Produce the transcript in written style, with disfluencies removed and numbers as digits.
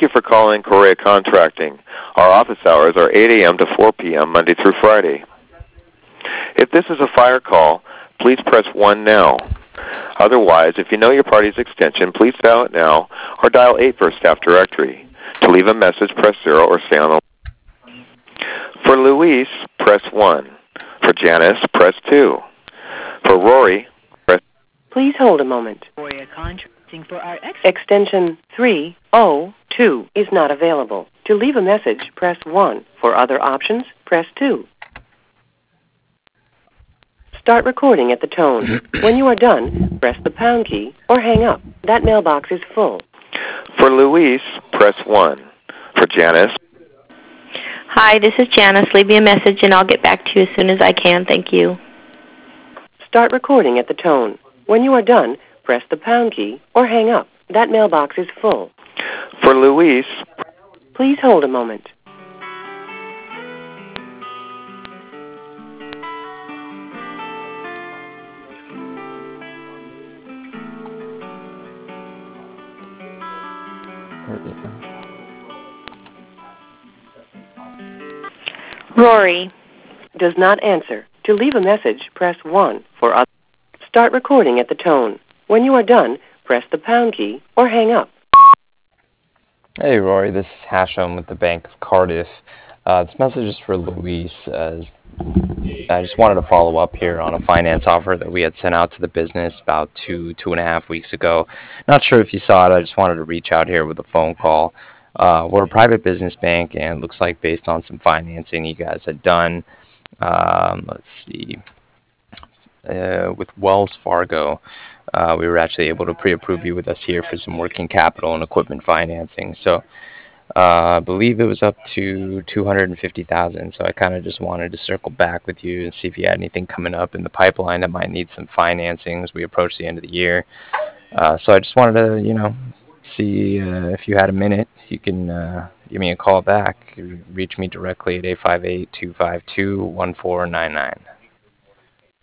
Thank you for calling Correa Contracting. Our office hours are 8 a.m. to 4 p.m. Monday through Friday. If this is a fire call, please press 1 now. Otherwise, if you know your party's extension, please dial it now or dial 8 for a staff directory. To leave a message, press 0 or stay on the line. For Luis, press 1. For Janice, press 2. For Rory, press... Please hold a moment. Correa Contracting for our Extension 302 is not available. To leave a message, press 1. For other options, press 2. Start recording at the tone. When you are done, press the pound key or hang up. That mailbox is full. For Luis, press 1. For Janice. Hi, this is Janice. Leave me a message and I'll get back to you as soon as I can. Thank you. Start recording at the tone. When you are done, press the pound key or hang up. That mailbox is full. For Luis, please hold a moment. Rory. Does not answer. To leave a message, press 1. For other... Start recording at the tone. When you are done, press the pound key or hang up. Hey Rory, this is Hashem with the Bank of Cardiff. This message is for Luis. I just wanted to follow up here on a finance offer that we had sent out to the business about two and a half weeks ago. Not sure if you saw it. I just wanted to reach out here with a phone call. We're a private business bank, and it looks like based on some financing you guys had done, let's see, with Wells Fargo, we were actually able to pre-approve you with us here for some working capital and equipment financing. So I believe it was up to $250,000. So I kind of just wanted to circle back with you and see if you had anything coming up in the pipeline that might need some financing as we approach the end of the year. So I just wanted to, see if you had a minute. You can give me a call back. Reach me directly at 858-252-1499.